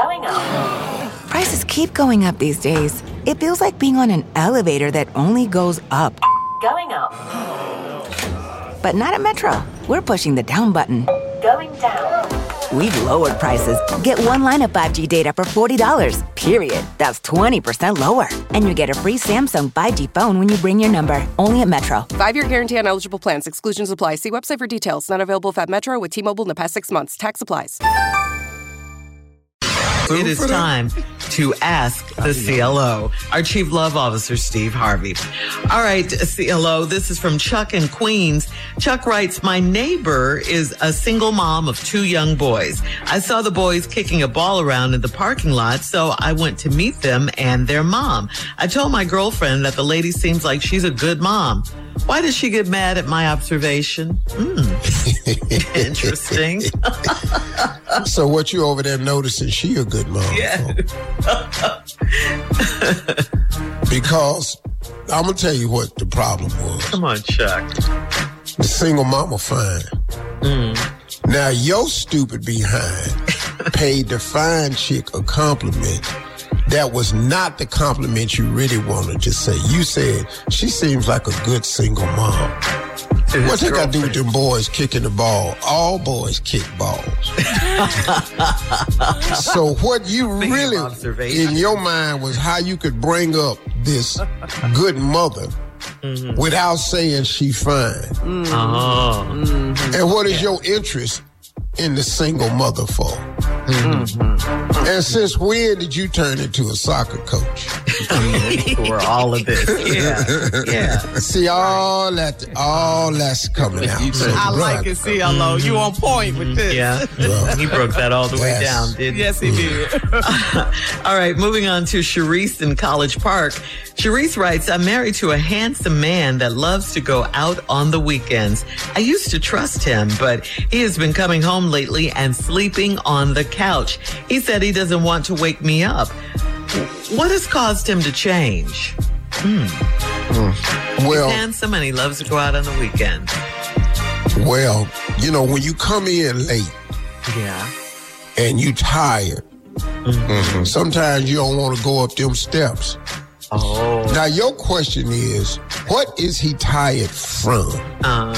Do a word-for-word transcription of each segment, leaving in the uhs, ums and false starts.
Going up. Prices keep going up these days. It feels like being on an elevator that only goes up. Going up. But not at Metro. We're pushing the down button. Going down. We've lowered prices. Get one line of five G data for forty dollars, period. That's twenty percent lower. And you get a free Samsung five G phone when you bring your number. Only at Metro. Five-year guarantee on eligible plans. Exclusions apply. See website for details. Not available if at Metro with T-Mobile in the past six months. Tax applies. It is time to ask the C L O, our Chief Love Officer, Steve Harvey. All right, C L O, this is from Chuck in Queens. Chuck writes, my neighbor is a single mom of two young boys. I saw the boys kicking a ball around in the parking lot, so I went to meet them and their mom. I told my girlfriend that the lady seems like she's a good mom. Why does she get mad at my observation? Hmm. Interesting. So what you over there noticing she a good mom? Yeah. Because I'm going to tell you what the problem was. Come on, Chuck. The single mama fine. Mm. Now your stupid behind paid the fine chick a compliment that was not the compliment you really wanted to say. You said, she seems like a good single mom. What they got to do with them boys kicking the ball? All boys kick balls. So what you Speaking really, in your mind, was how you could bring up this good mother mm-hmm. without saying she fine. Mm-hmm. Oh. Mm-hmm. And what is yeah. your interest in the single mother for? Mm-hmm. And since when did you turn into a soccer coach? For all of this. Yeah. Yeah. See, all that, all that's coming out. I like it, C L O. Mm-hmm. You on point with this. Yeah. Well, he broke that all the way down, didn't he? Yes, he did. All right, moving on to Sharice in College Park. Sharice writes, I'm married to a handsome man that loves to go out on the weekends. I used to trust him, but he has been coming home lately and sleeping on the couch. He said he doesn't want to wake me up. What has caused him to change? Hmm. Mm. Well, he's handsome and he loves to go out on the weekend. Well, you know, when you come in late, yeah, and you tired, mm-hmm. sometimes you don't want to go up them steps. Oh. Now your question is, what is he tired from? Uh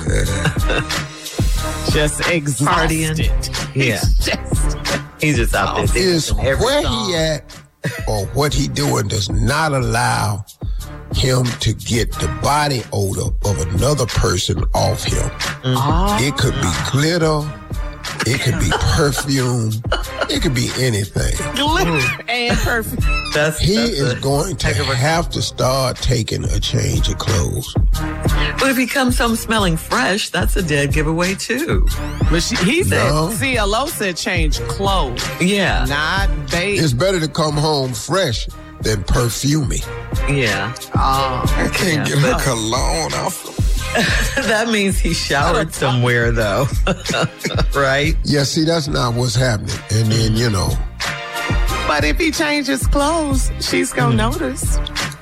huh. Just exhausted. Yeah. He's just, he's just out there. Is where song. He at or what he doing does not allow him to get the body odor of another person off him. Mm-hmm. It could be glitter. It could be perfume. It could be anything. Glitter and perfume. That's, he that's is going to have to start taking a change of clothes. But if he comes home smelling fresh, that's a dead giveaway too. But she, he said, no. C L O said change clothes. Yeah. Not bathe. It's better to come home fresh than perfumey. Yeah. Uh, I can't yeah. get her cologne off. That means he showered somewhere, though. Right? Yeah, see, that's not what's happening. And then, you know. But if he changes clothes, she's going to mm. notice.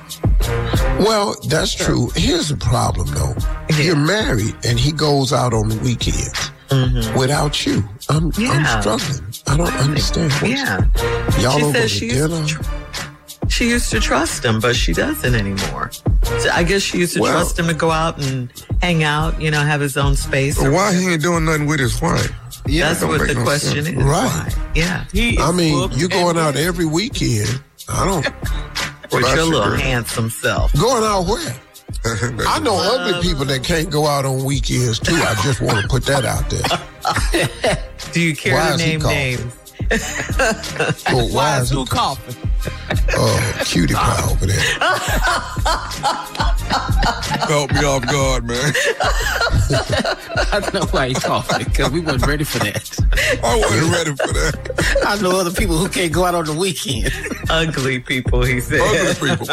Well, that's true. Here's the problem, though. Yeah. You're married, and he goes out on the weekends mm-hmm. without you. I'm, yeah. I'm struggling. I don't understand. What's yeah. Y'all she don't go to she dinner? Used to tr- she used to trust him, but she doesn't anymore. So I guess she used to well, trust him to go out and hang out, you know, have his own space. Why whatever. He ain't doing nothing with his wife? Yeah, that's what the no question sense. Is. Right. Why? Yeah. I mean, you going out every weekend. I don't. With your little agree. Handsome self. Going out where? I know um, ugly people that can't go out on weekends, too. I just want to put that out there. Do you care why to name names? Well, why, why is who coughing? Oh, uh, cutie pie over there. Help me off guard, man. I know why you coughing, because we wasn't ready for that. I wasn't ready for that. I know other people who can't go out on the weekend. Ugly people, he said. Ugly people.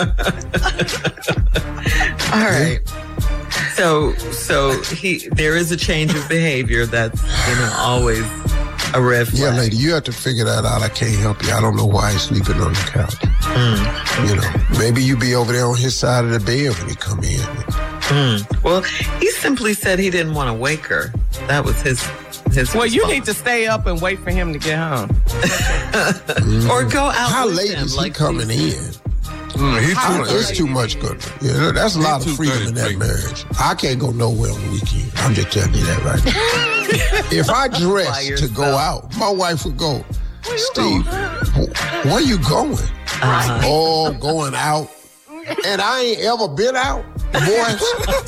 All right. So, so he there is a change of behavior that's, you know, always a red flag. Yeah, lady, you have to figure that out. I can't help you. I don't know why he's sleeping on the couch. Mm. You know, maybe you be over there on his side of the bed when he come in. Mm. Well, he simply said he didn't want to wake her. That was his his Well, you response. need to stay up and wait for him to get home. Or go out How with late him, is he like coming Steve in? Mm, he too It's too much good. Yeah, that's a lot of too freedom in that thirty-three. marriage. I can't go nowhere on the weekend. I'm just telling you that right now. If I By dressed to yourself. go out, my wife would go, Steve, wh- where you going? Uh-huh. Oh, going out. And I ain't ever been out. Boy,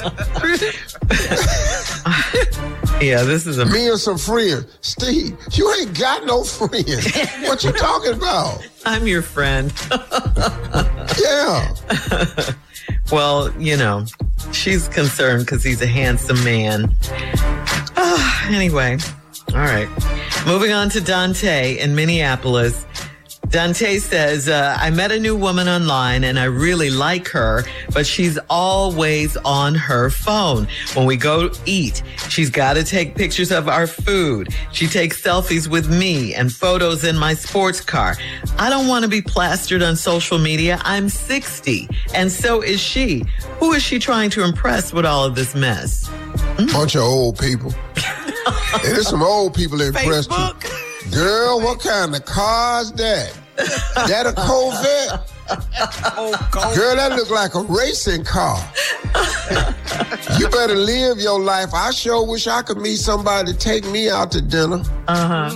Yeah, this is a me and some friends. Steve, you ain't got no friends. What you talking about? I'm your friend. Yeah. Well, you know, she's concerned because he's a handsome man. Ah, anyway, all right. Moving on to Dante in Minneapolis. Dante says, uh, I met a new woman online and I really like her, but she's always on her phone. When we go eat, she's got to take pictures of our food. She takes selfies with me and photos in my sports car. I don't want to be plastered on social media. I'm sixty, and so is she. Who is she trying to impress with all of this mess? Bunch of old people. And there's some old people that impressed you. Girl, what kind of car is that? That a Corvette? Girl, that look like a racing car. You better live your life. I sure wish I could meet somebody to take me out to dinner. Uh-huh.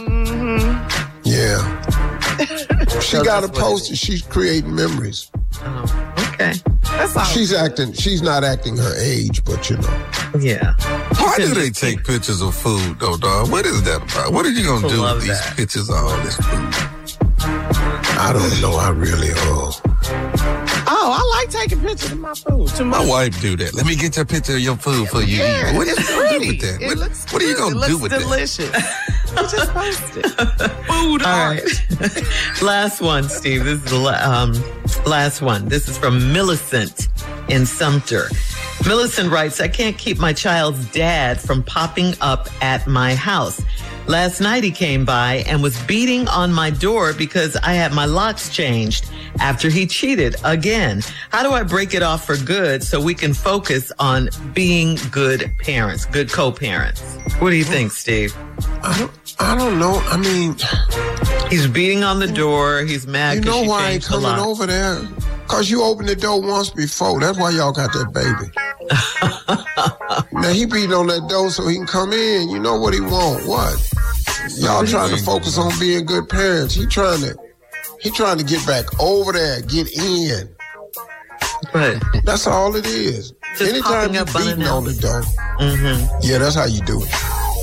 Yeah. She So got a that's what it poster. She's creating memories. Oh, okay. That's all. She's acting, she's not acting her age, but you know. Yeah. Why do they take pictures of food, though, dog? What is that about? What are you going to do Love with these that. pictures of all this food? I don't know. I really, oh. Oh, I like taking pictures of my food. Too My much. wife do that. Let me get your picture of your food for you. Yeah, What are you it's going to do pretty. with that? It What, looks what are you good. going It to do looks with that? delicious. You just post it. Food All art. right. Last one, Steve. This is the la- um, last one. This is from Millicent in Sumter. Millicent writes, I can't keep my child's dad from popping up at my house. Last night he came by and was beating on my door because I had my locks changed after he cheated again. How do I break it off for good so we can focus on being good parents, good co-parents? What do you think, Steve? I don't, I don't know. I mean, He's beating on the door. He's mad you because know she why I ain't changed the coming lock. over there? Because you opened the door once before. That's why y'all got that baby. Now, he beating on that door so he can come in. You know what he want. What? Y'all trying to focus on being good parents. He trying to, he trying to get back over there, get in. But That's all it is. Just Anytime popping you up beating on the unannounced. door. mm-hmm. Yeah, that's how you do it.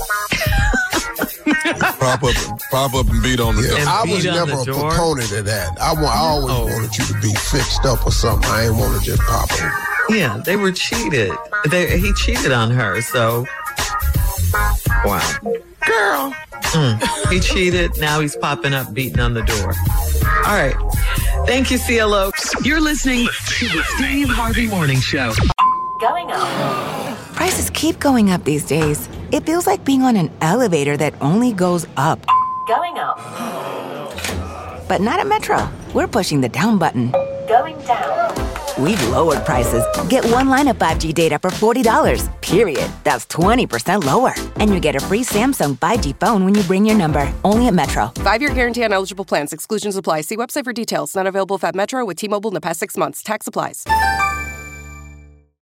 Prop up, prop up and beat on the Yeah, door. And I was beat on never the a door? proponent of that. I, wa- I always Oh. wanted you to be fixed up or something. I ain't want to just pop over. Yeah, they were cheated. They, he cheated on her, so wow. Girl. Mm. He cheated. Now he's popping up, beating on the door. All right. Thank you, C L O. You're listening to the Steve Harvey Morning Show. Going up. Prices keep going up these days. It feels like being on an elevator that only goes up. Going up. But not at Metro. We're pushing the down button. Going down. We've lowered prices. Get one line of five G data for forty dollars, period. That's twenty percent lower. And you get a free Samsung five G phone when you bring your number. Only at Metro. Five-year guarantee on eligible plans. Exclusions apply. See website for details. Not available if at Metro with T-Mobile in the past six months. Tax applies.